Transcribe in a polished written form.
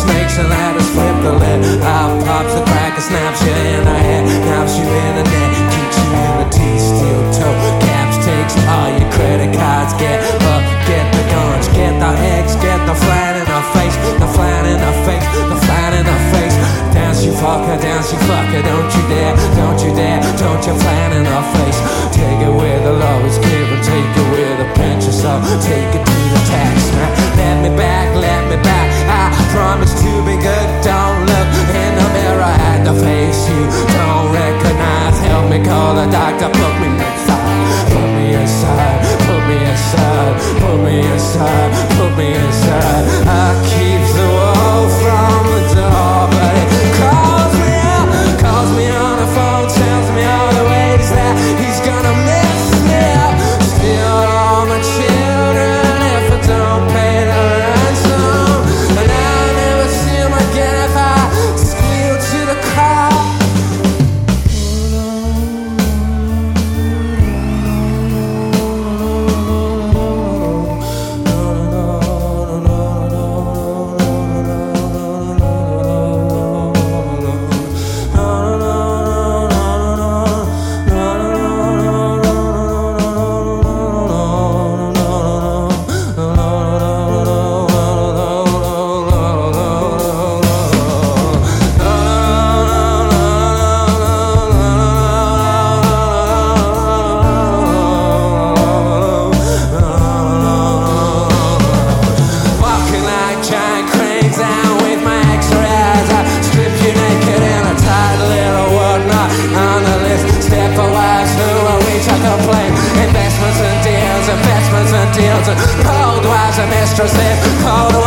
snakes and ladders, flip the lid. Pops the cracker, snaps you in the head, naps you in the neck, kicks you in the teeth, steel toe caps, takes all your credit cards. Get up, get the guns, get the eggs, get the flat in the face, the flat in the face, the flat in the face. Dance you fucker, don't you dare, don't you dare, don't you flat in the face. Take it where the love is given, take it where the pinch is up, take it to the tax man. Let me back, I promise to be good. Don't look in the mirror at the face you don't recognize. Help me call the doctor, put me inside, put me inside, put me inside, put me inside, put me inside. I keep the wall from the door, but it calls me on the phone, tells me all the ways that he's gonna miss me. Steal all my children if I don't pay the ransom, and I'll never see him again if I squeal to the crowd. Investments and deals, and cold wise and mistresses, cold